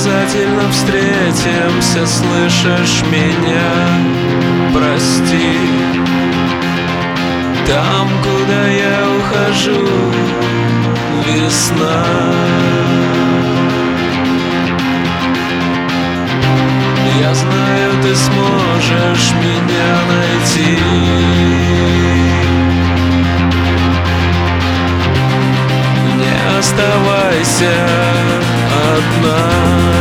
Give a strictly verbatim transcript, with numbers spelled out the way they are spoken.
обязательно встретимся, слышишь меня? Прости. Там, куда я ухожу, весна. Я знаю, ты сможешь меня найти. Не оставайся одна.